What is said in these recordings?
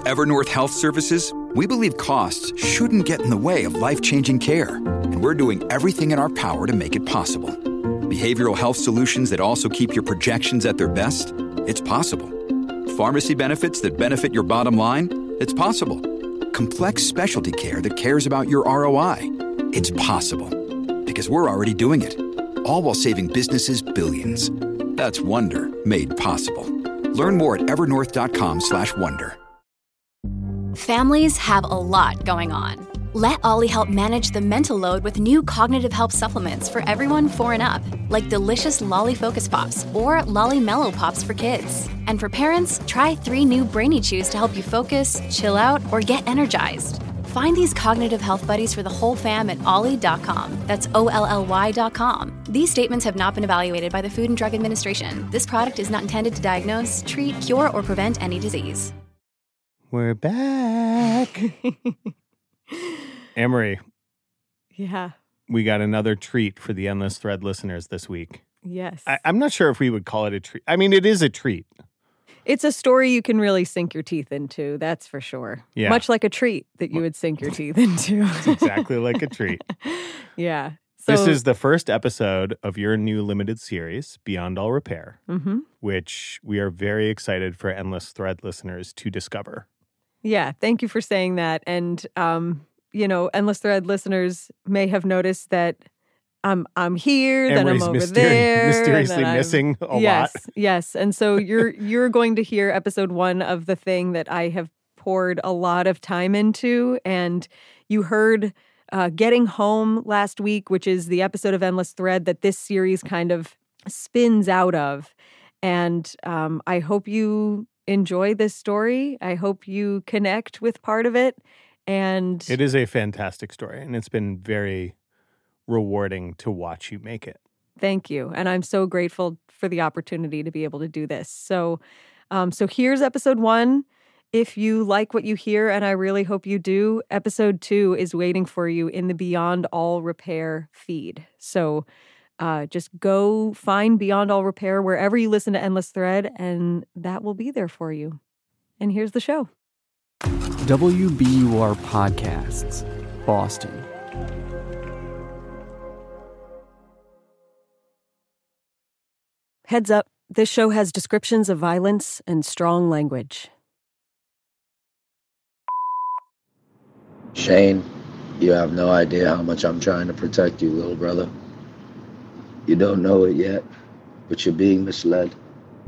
At Evernorth Health Services, we believe costs shouldn't get in the way of life-changing care, and we're doing everything in our power to make it possible. Behavioral health solutions that also keep your projections at their best? It's possible. Pharmacy benefits that benefit your bottom line? It's possible. Complex specialty care that cares about your ROI? It's possible. Because we're already doing it. All while saving businesses billions. That's Wonder made possible. Learn more at evernorth.com/wonder. Families have a lot going on. Let Ollie help manage the mental load with new cognitive help supplements for everyone 4 and up, like delicious Lolly Focus Pops or Lolly Mellow Pops for kids. And for parents, try 3 new Brainy Chews to help you focus, chill out, or get energized. Find these cognitive health buddies for the whole fam at ollie.com. That's OLLY.com. These statements have not been evaluated by the Food and Drug Administration. This product is not intended to diagnose, treat, cure, or prevent any disease. We're back. Amory. Yeah. We got another treat for the Endless Thread listeners this week. Yes. I'm not sure if we would call it a treat. I mean, it is a treat. It's a story you can really sink your teeth into, that's for sure. Yeah. Much like a treat that you would sink your teeth into. It's exactly like a treat. Yeah. This is the first episode of your new limited series, Beyond All Repair, which we are very excited for Endless Thread listeners to discover. Yeah, thank you for saying that. And, Endless Thread listeners may have noticed that I'm here, then I'm over there. Mysteriously missing a lot. Yes. And so you're going to hear episode 1 of the thing that I have poured a lot of time into. And you heard Getting Home last week, which is the episode of Endless Thread that this series kind of spins out of. And I hope you enjoy this story. I hope you connect with part of it. And it is a fantastic story, and it's been very rewarding to watch you make it. Thank you. And I'm so grateful for the opportunity to be able to do this. So here's episode 1. If you like what you hear, and I really hope you do, episode 2 is waiting for you in the Beyond All Repair feed. So just go find Beyond All Repair wherever you listen to Endless Thread, and that will be there for you. And here's the show. WBUR Podcasts, Boston. Heads up, this show has descriptions of violence and strong language. Shane, you have no idea how much I'm trying to protect you, little brother. You don't know it yet, but you're being misled.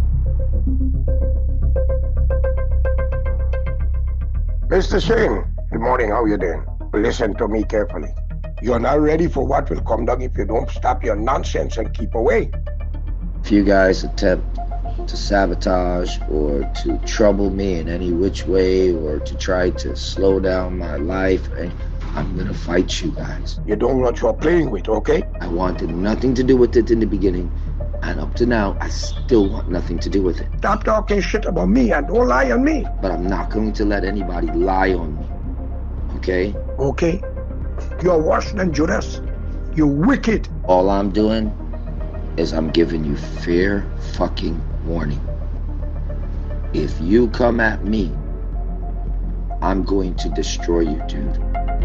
Mr. Shane, good morning. How you doing? Listen to me carefully. You're not ready for what will come down if you don't stop your nonsense and keep away. If you guys attempt to sabotage or to trouble me in any which way or to try to slow down my life, I'm gonna fight you guys. You don't know what you're playing with, okay? I wanted nothing to do with it in the beginning, and up to now, I still want nothing to do with it. Stop talking shit about me and don't lie on me. But I'm not going to let anybody lie on me, okay? Okay. You're worse than Judas. You're wicked. All I'm doing is I'm giving you fair fucking warning. If you come at me, I'm going to destroy you, dude.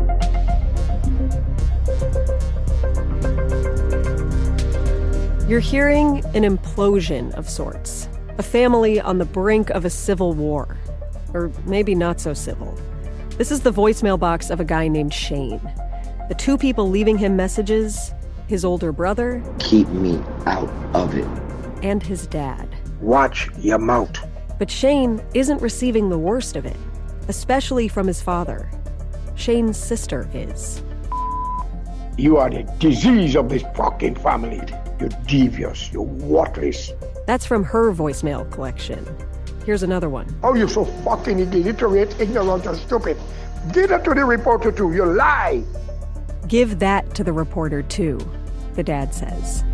You're hearing an implosion of sorts. A family on the brink of a civil war. Or maybe not so civil. This is the voicemail box of a guy named Shane. The 2 people leaving him messages, his older brother. Keep me out of it. And his dad. Watch your mouth. But Shane isn't receiving the worst of it, especially from his father. Shane's sister is. You are the disease of this fucking family. You're devious. You're worthless. That's from her voicemail collection. Here's another one. Oh, you're so fucking illiterate, ignorant, and stupid. Give it to the reporter, too. You lie. Give that to the reporter, too, the dad says.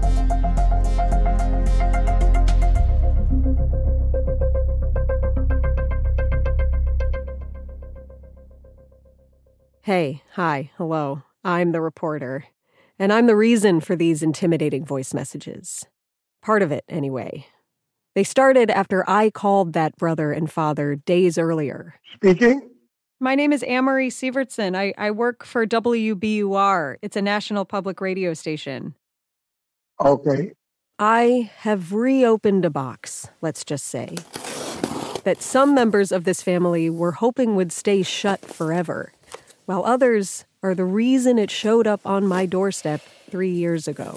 Hey, hi, hello. I'm the reporter. And I'm the reason for these intimidating voice messages. Part of it, anyway. They started after I called that brother and father days earlier. Speaking? My name is Amory Sievertson. I work for WBUR. It's a national public radio station. Okay. I have reopened a box, let's just say, that some members of this family were hoping would stay shut forever, while others are the reason it showed up on my doorstep 3 years ago.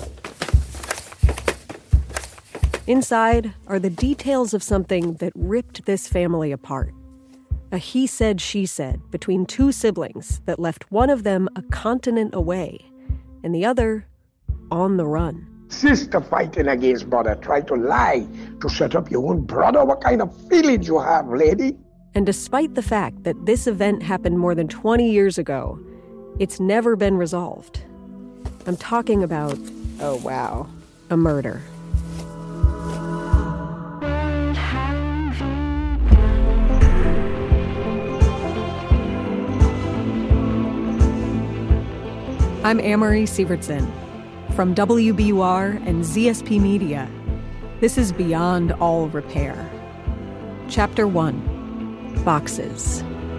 Inside are the details of something that ripped this family apart. A he said, she said between two siblings that left one of them a continent away and the other on the run. Sister fighting against brother. Try to lie to set up your own brother. What kind of feelings you have, lady? And despite the fact that this event happened more than 20 years ago, it's never been resolved. I'm talking about, oh wow, a murder. I'm Amory Sievertson from WBUR and ZSP Media. This is Beyond All Repair. Chapter 1, Boxes.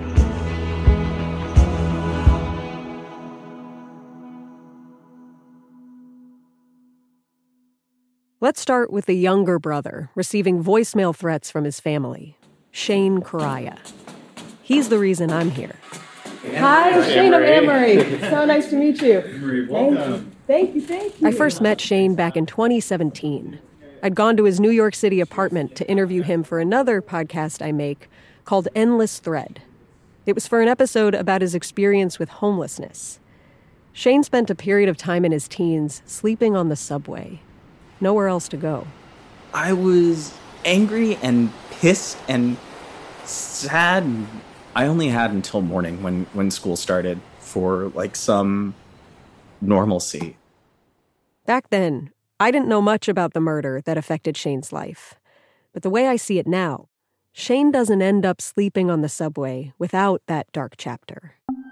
Let's start with the younger brother receiving voicemail threats from his family, Shane Correia. He's the reason I'm here. Hi, Shane of Amory. So nice to meet you. Amory, welcome. Thank you. I first met Shane back in 2017. I'd gone to his New York City apartment to interview him for another podcast I make called Endless Thread. It was for an episode about his experience with homelessness. Shane spent a period of time in his teens sleeping on the subway. Nowhere else to go. I was angry and pissed and sad. I only had until morning when school started for some normalcy. Back then, I didn't know much about the murder that affected Shane's life. But the way I see it now, Shane doesn't end up sleeping on the subway without that dark chapter.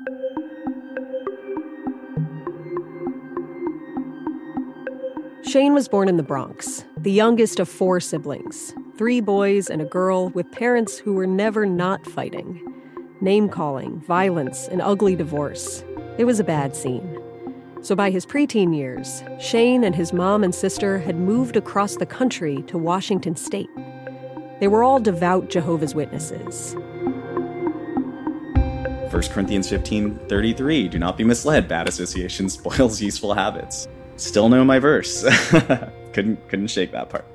Shane was born in the Bronx, the youngest of 4 siblings, 3 boys and a girl with parents who were never not fighting. Name-calling, violence, an ugly divorce. It was a bad scene. So by his preteen years, Shane and his mom and sister had moved across the country to Washington State. They were all devout Jehovah's Witnesses. 1 Corinthians 15:33, do not be misled. Bad association spoils useful habits. Still know my verse. Couldn't shake that part.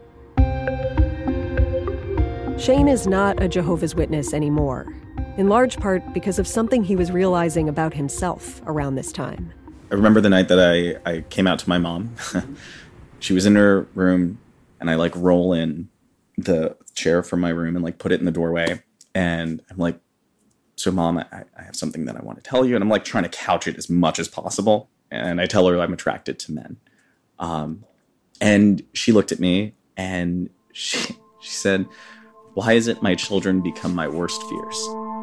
Shane is not a Jehovah's Witness anymore, in large part because of something he was realizing about himself around this time. I remember the night that I came out to my mom. She was in her room, and I roll in the chair from my room and put it in the doorway. And I'm like, so Mom, I have something that I want to tell you. And I'm trying to couch it as much as possible. And I tell her I'm attracted to men. And she looked at me and she said, why is it my children become my worst fears?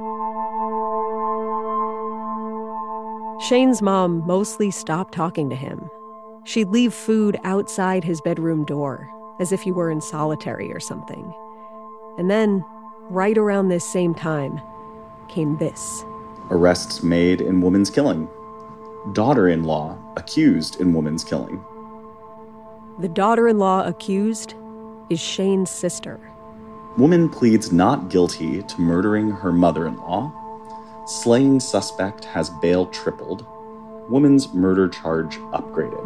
Shane's mom mostly stopped talking to him. She'd leave food outside his bedroom door, as if he were in solitary or something. And then, right around this same time, came this. Arrests made in woman's killing. Daughter-in-law accused in woman's killing. The daughter-in-law accused is Shane's sister. Woman pleads not guilty to murdering her mother-in-law. Slaying suspect has bail tripled. Woman's murder charge upgraded.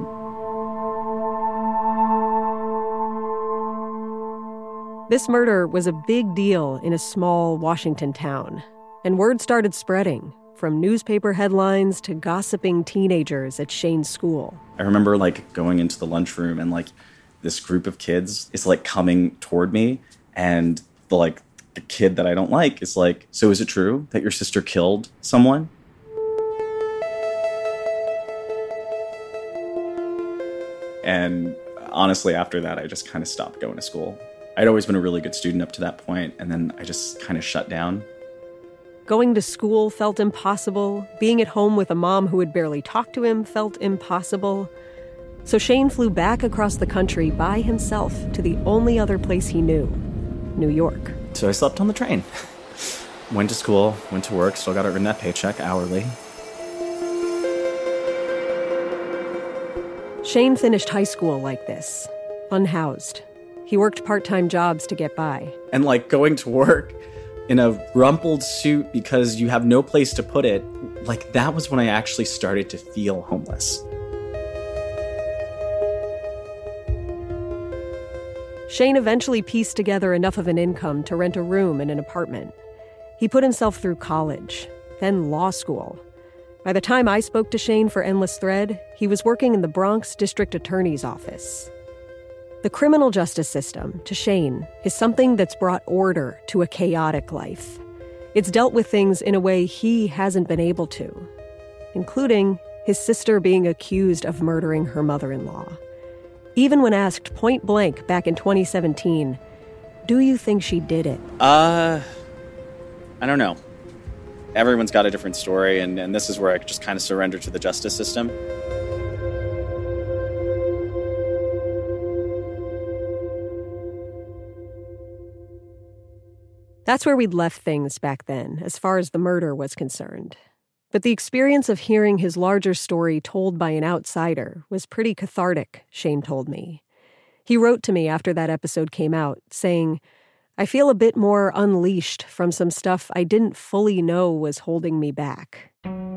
This murder was a big deal in a small Washington town, and word started spreading, from newspaper headlines to gossiping teenagers at Shane's school. I remember going into the lunchroom and this group of kids is coming toward me, and the kid that I don't like is so is it true that your sister killed someone? And honestly, after that, I just kind of stopped going to school. I'd always been a really good student up to that point, and then I just kind of shut down. Going to school felt impossible. Being at home with a mom who would barely talk to him felt impossible. So Shane flew back across the country by himself to the only other place he knew, New York. So I slept on the train. Went to school, went to work, still got to earn that paycheck hourly. Shane finished high school like this, unhoused. He worked part-time jobs to get by. And like going to work in a rumpled suit because you have no place to put it, like that was when I actually started to feel homeless. Shane eventually pieced together enough of an income to rent a room in an apartment. He put himself through college, then law school. By the time I spoke to Shane for Endless Thread, he was working in the Bronx District Attorney's office. The criminal justice system, to Shane, is something that's brought order to a chaotic life. It's dealt with things in a way he hasn't been able to, including his sister being accused of murdering her mother-in-law. Even when asked point blank back in 2017, do you think she did it? I don't know. Everyone's got a different story, and this is where I just kind of surrender to the justice system. That's where we'd left things back then, as far as the murder was concerned. But the experience of hearing his larger story told by an outsider was pretty cathartic, Shane told me. He wrote to me after that episode came out, saying, I feel a bit more unleashed from some stuff I didn't fully know was holding me back.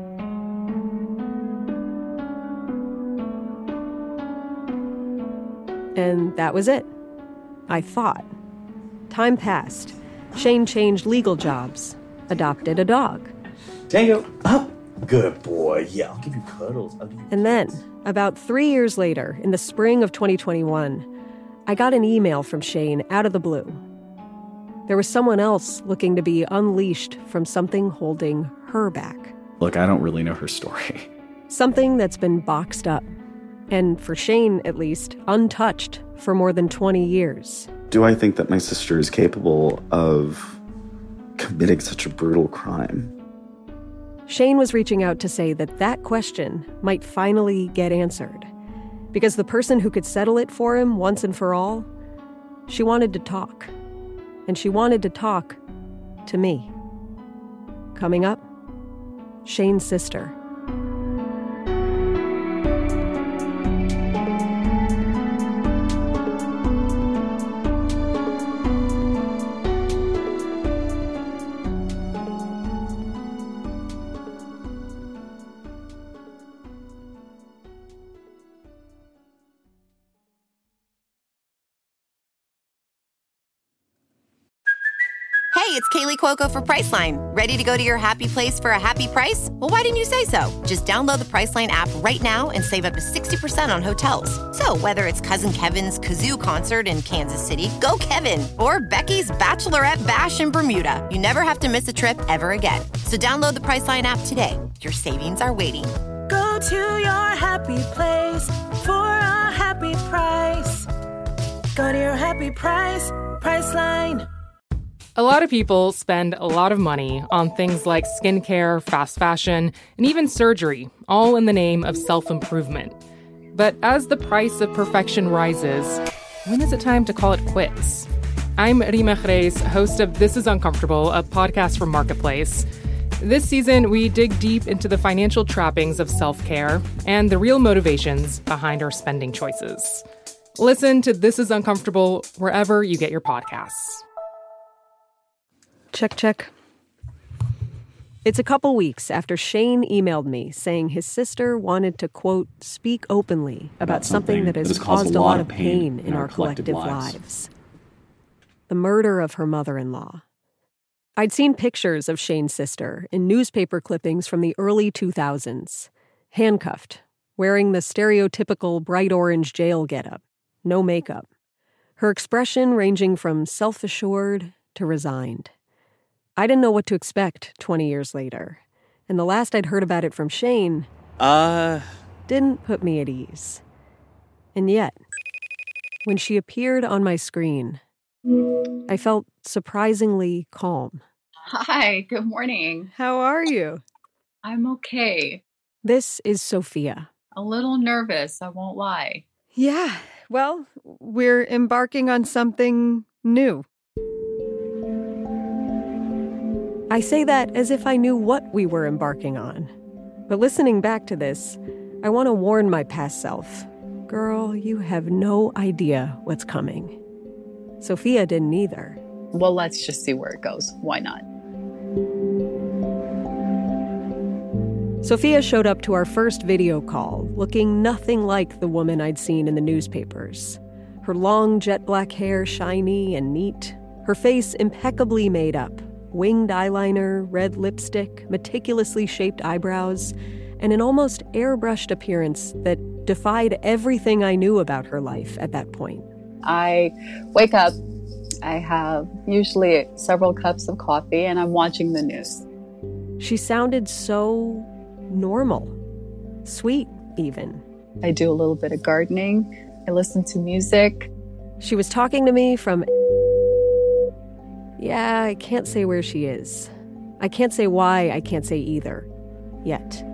And that was it. I thought. Time passed. Shane changed legal jobs, adopted a dog. Tango, up. Good boy. Yeah, I'll give you cuddles. And then, about 3 years later, in the spring of 2021, I got an email from Shane out of the blue. There was someone else looking to be unleashed from something holding her back. Look, I don't really know her story. Something that's been boxed up, and for Shane, at least, untouched for more than 20 years. Do I think that my sister is capable of committing such a brutal crime? Shane was reaching out to say that that question might finally get answered. Because the person who could settle it for him once and for all, she wanted to talk. And she wanted to talk to me. Coming up, Shane's sister. Hey, it's Kaylee Cuoco for Priceline. Ready to go to your happy place for a happy price? Well, why didn't you say so? Just download the Priceline app right now and save up to 60% on hotels. So whether it's Cousin Kevin's Kazoo Concert in Kansas City, go Kevin, or Becky's Bachelorette Bash in Bermuda, you never have to miss a trip ever again. So download the Priceline app today. Your savings are waiting. Go to your happy place for a happy price. Go to your happy price, Priceline. A lot of people spend a lot of money on things like skincare, fast fashion, and even surgery, all in the name of self-improvement. But as the price of perfection rises, when is it time to call it quits? I'm Rima Jerez, host of This Is Uncomfortable, a podcast from Marketplace. This season, we dig deep into the financial trappings of self-care and the real motivations behind our spending choices. Listen to This Is Uncomfortable wherever you get your podcasts. Check, check. It's a couple weeks after Shane emailed me saying his sister wanted to, quote, speak openly about something that has caused a lot of pain in our collective lives. The murder of her mother-in-law. I'd seen pictures of Shane's sister in newspaper clippings from the early 2000s, handcuffed, wearing the stereotypical bright orange jail getup, no makeup. Her expression ranging from self-assured to resigned. I didn't know what to expect 20 years later, and the last I'd heard about it from Shane didn't put me at ease. And yet, when she appeared on my screen, I felt surprisingly calm. Hi, good morning. How are you? I'm okay. This is Sophia, A little nervous, I won't lie. Yeah, well, we're embarking on something new. I say that as if I knew what we were embarking on. But listening back to this, I want to warn my past self. Girl, you have no idea what's coming. Sophia didn't either. Well, let's just see where it goes. Why not? Sophia showed up to our first video call, looking nothing like the woman I'd seen in the newspapers. Her long jet black hair shiny and neat, her face impeccably made up, winged eyeliner, red lipstick, meticulously shaped eyebrows, and an almost airbrushed appearance that defied everything I knew about her life at that point. I wake up, I have usually several cups of coffee, and I'm watching the news. She sounded so normal, sweet even. I do a little bit of gardening. I listen to music. She was talking to me from... Yeah, I can't say where she is. I can't say why I can't say either. Yet.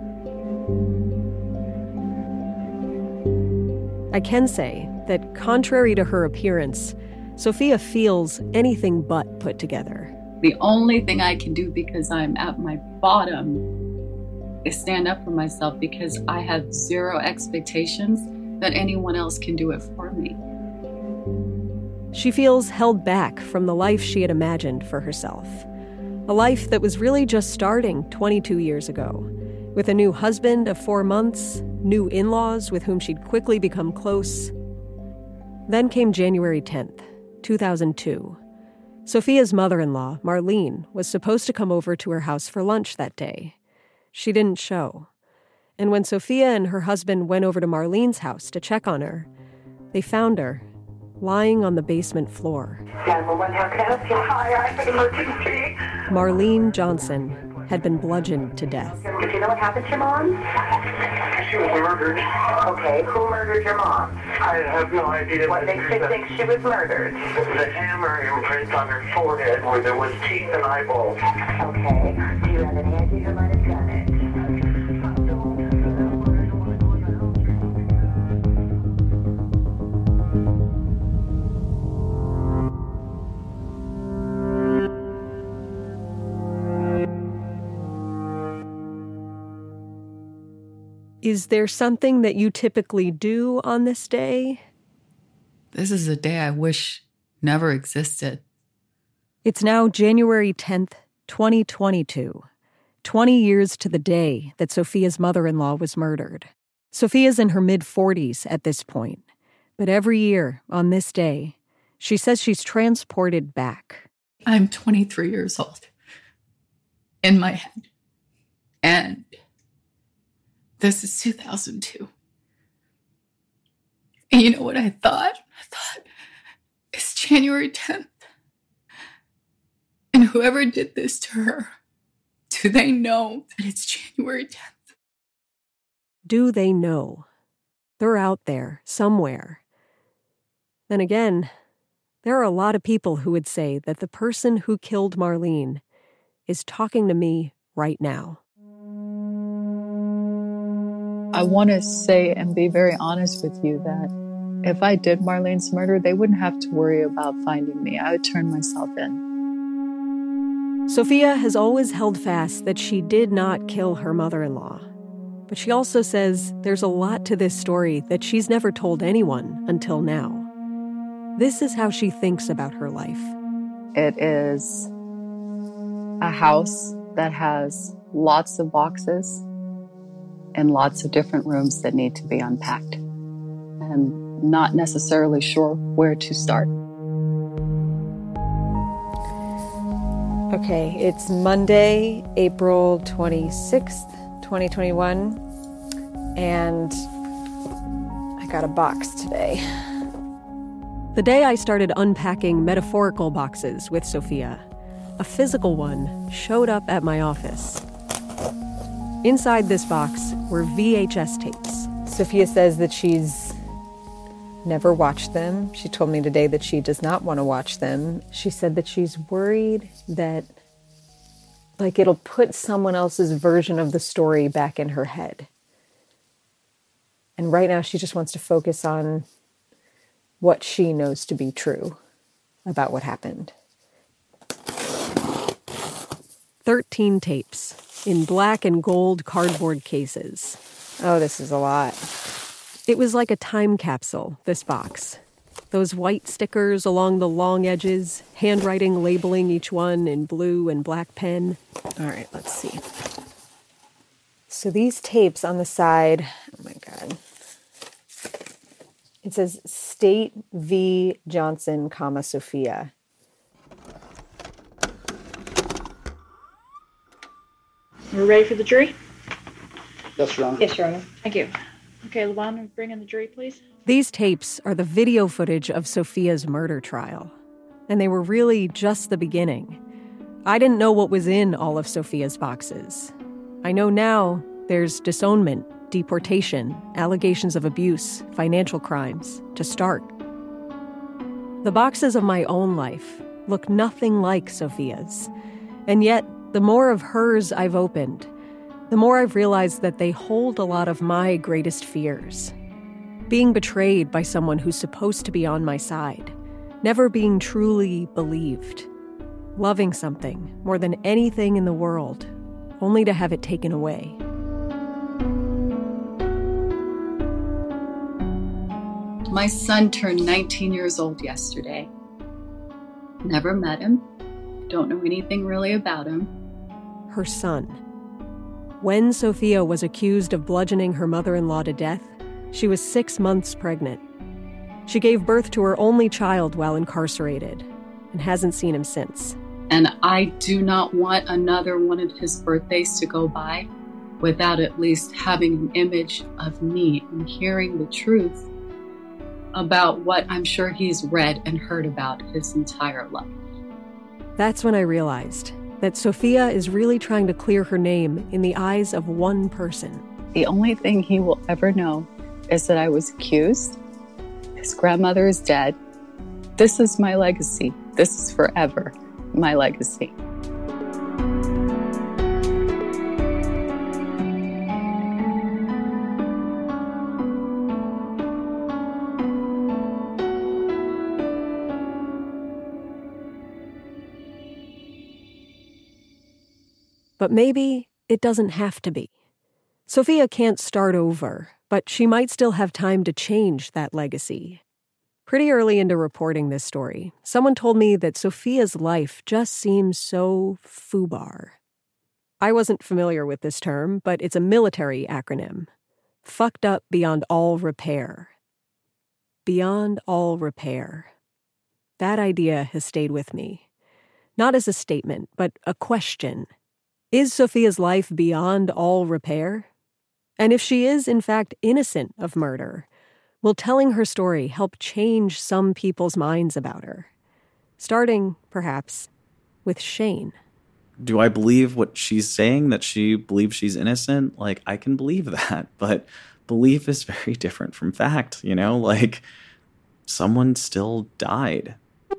I can say that contrary to her appearance, Sophia feels anything but put together. The only thing I can do because I'm at my bottom is stand up for myself because I have zero expectations that anyone else can do it for me. She feels held back from the life she had imagined for herself. A life that was really just starting 22 years ago, with a new husband of 4 months, new in-laws with whom she'd quickly become close. Then came January 10th, 2002. Sophia's mother-in-law, Marlene, was supposed to come over to her house for lunch that day. She didn't show. And when Sophia and her husband went over to Marlene's house to check on her, they found her lying on the basement floor. 911, how can I help you? Hi, I have an emergency. Marlene Johnson had been bludgeoned to death. Do you know what happened to your mom? She was murdered. Okay, who murdered your mom? I have no idea. What makes you think she was murdered? The hammer imprint on her forehead where there was teeth and eyeballs. Okay, do you have any idea who might have done it? Is there something that you typically do on this day? This is a day I wish never existed. It's now January 10th, 2022, 20 years to the day that Sophia's mother-in-law was murdered. Sophia's in her mid-40s at this point, but every year on this day, she says she's transported back. I'm 23 years old in my head, and this is 2002. And you know what I thought? I thought, it's January 10th. And whoever did this to her, do they know that it's January 10th? Do they know? They're out there, somewhere. Then again, there are a lot of people who would say that the person who killed Marlene is talking to me right now. I want to say and be very honest with you that if I did Marlene's murder, they wouldn't have to worry about finding me. I would turn myself in. Sophia has always held fast that she did not kill her mother-in-law. But she also says there's a lot to this story that she's never told anyone until now. This is how she thinks about her life. It is a house that has lots of boxes and lots of different rooms that need to be unpacked, and not necessarily sure where to start. Okay, it's Monday, April 26th, 2021, and I got a box today. The day I started unpacking metaphorical boxes with Sophia, a physical one showed up at my office. Inside this box were VHS tapes. Sophia says that she's never watched them. She told me today that she does not want to watch them. She said that she's worried that, it'll put someone else's version of the story back in her head. And right now she just wants to focus on what she knows to be true about what happened. 13 tapes in black and gold cardboard cases. Oh, this is a lot. It was like a time capsule, this box. Those white stickers along the long edges, handwriting labeling each one in blue and black pen. All right, let's see. So these tapes on the side, oh my God. It says State v. Johnson, Sophia. We're ready for the jury? Yes, Your Honor. Yes, Your Honor. Thank you. Okay, LaVon, bring in the jury, please. These tapes are the video footage of Sophia's murder trial. And they were really just the beginning. I didn't know what was in all of Sophia's boxes. I know now there's disownment, deportation, allegations of abuse, financial crimes, to start. The boxes of my own life look nothing like Sophia's. And yet, the more of hers I've opened, the more I've realized that they hold a lot of my greatest fears. Being betrayed by someone who's supposed to be on my side. Never being truly believed. Loving something more than anything in the world, only to have it taken away. My son turned 19 years old yesterday. Never met him. Don't know anything really about him. Her son. When Sophia was accused of bludgeoning her mother-in-law to death, she was 6 months pregnant. She gave birth to her only child while incarcerated and hasn't seen him since. And I do not want another one of his birthdays to go by without at least having an image of me and hearing the truth about what I'm sure he's read and heard about his entire life. That's when I realized that Sophia is really trying to clear her name in the eyes of one person. The only thing he will ever know is that I was accused. His grandmother is dead. This is my legacy. This is forever my legacy. But maybe it doesn't have to be. Sophia can't start over, but she might still have time to change that legacy. Pretty early into reporting this story, someone told me that Sophia's life just seems so FUBAR. I wasn't familiar with this term, but it's a military acronym. Fucked up beyond all repair. Beyond all repair. That idea has stayed with me. Not as a statement, but a question. Is Sophia's life beyond all repair? And if she is, in fact, innocent of murder, will telling her story help change some people's minds about her? Starting, perhaps, with Shane. Do I believe what she's saying, that she believes she's innocent? Like, I can believe that, but belief is very different from fact, you know? Like, someone still died.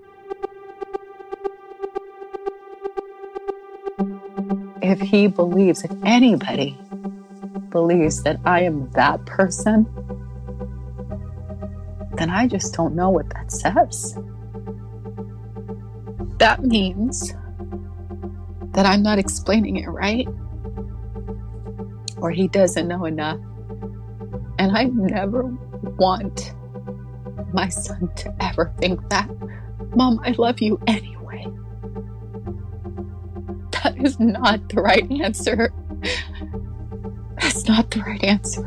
If he believes, if anybody believes that I am that person, then I just don't know what that says. That means that I'm not explaining it right, or he doesn't know enough. And I never want my son to ever think that. Mom, I love you anyway. That is not the right answer. That's not the right answer.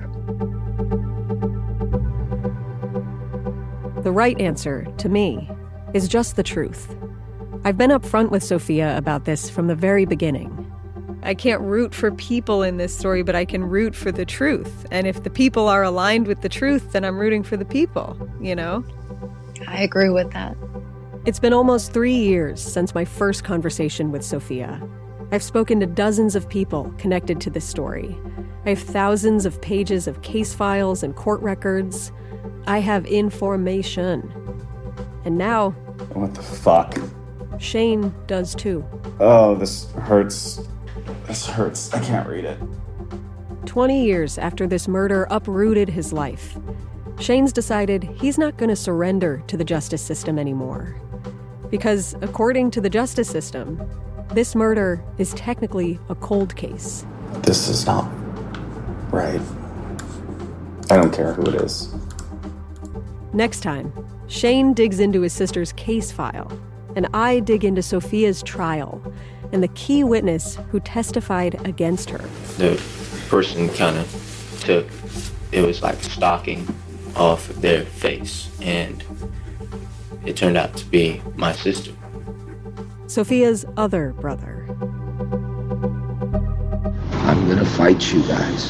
The right answer, to me, is just the truth. I've been upfront with Sophia about this from the very beginning. I can't root for people in this story, but I can root for the truth. And if the people are aligned with the truth, then I'm rooting for the people, you know? I agree with that. It's been almost 3 years since my first conversation with Sophia. I've spoken to dozens of people connected to this story. I have thousands of pages of case files and court records. I have information. And now... What the fuck? Shane does too. Oh, this hurts. This hurts. I can't read it. 20 years after this murder uprooted his life, Shane's decided he's not going to surrender to the justice system anymore. Because according to the justice system, this murder is technically a cold case. This is not right. I don't care who it is. Next time, Shane digs into his sister's case file, and I dig into Sophia's trial and the key witness who testified against her. The person kind of took, it was like stocking off of their face, and it turned out to be my sister. Sophia's other brother. I'm gonna fight you guys.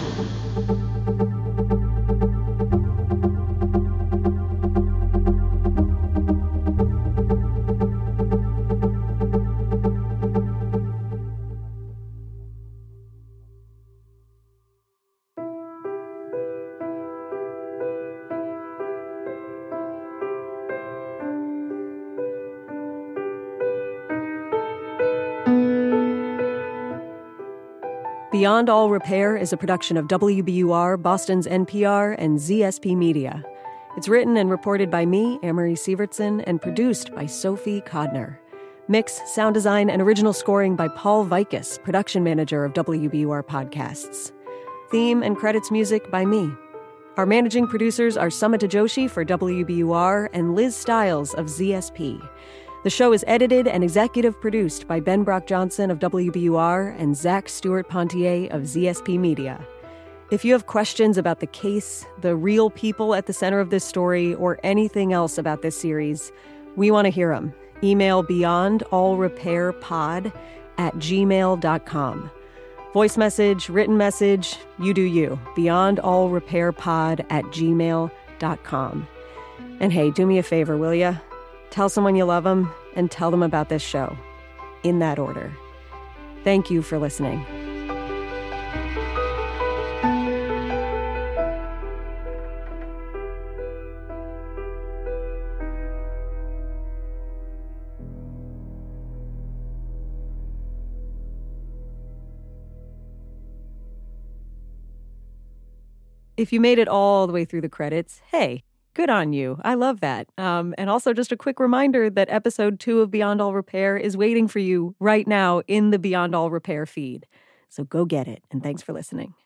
Beyond All Repair is a production of WBUR, Boston's NPR, and ZSP Media. It's written and reported by me, Amory Sievertson, and produced by Sophie Kodner. Mix, sound design, and original scoring by Paul Vikis, production manager of WBUR Podcasts. Theme and credits music by me. Our managing producers are Samita Joshi for WBUR and Liz Stiles of ZSP. The show is edited and executive produced by Ben Brock Johnson of WBUR and Zach Stewart Pontier of ZSP Media. If you have questions about the case, the real people at the center of this story, or anything else about this series, we want to hear them. Email beyondallrepairpod@gmail.com. Voice message, written message, you do you. beyondallrepairpod@gmail.com. And hey, do me a favor, will ya? Tell someone you love them, and tell them about this show. In that order. Thank you for listening. If you made it all the way through the credits, hey, good on you. I love that. And also just a quick reminder that episode 2 of Beyond All Repair is waiting for you right now in the Beyond All Repair feed. So go get it. And thanks for listening.